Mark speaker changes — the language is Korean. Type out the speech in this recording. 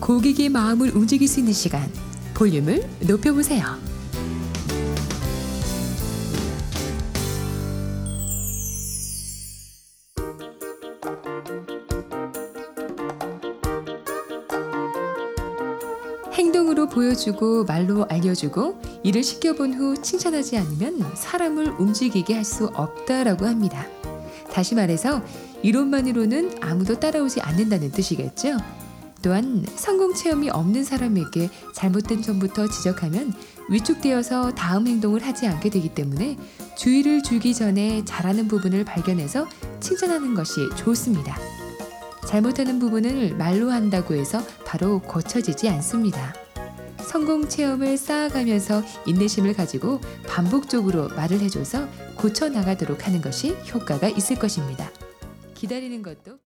Speaker 1: 고객의 마음을 움직일 수 있는 시간, 볼륨을 높여보세요. 행동으로 보여주고 말로 알려주고 일을 시켜본 후 칭찬하지 않으면 사람을 움직이게 할 수 없다라고 합니다. 다시 말해서 이론만으로는 아무도 따라오지 않는다는 뜻이겠죠. 또한 성공 체험이 없는 사람에게 잘못된 점부터 지적하면 위축되어서 다음 행동을 하지 않게 되기 때문에 주의를 주기 전에 잘하는 부분을 발견해서 칭찬하는 것이 좋습니다. 잘못하는 부분을 말로 한다고 해서 바로 고쳐지지 않습니다. 성공 체험을 쌓아가면서 인내심을 가지고 반복적으로 말을 해줘서 고쳐나가도록 하는 것이 효과가 있을 것입니다. 기다리는 것도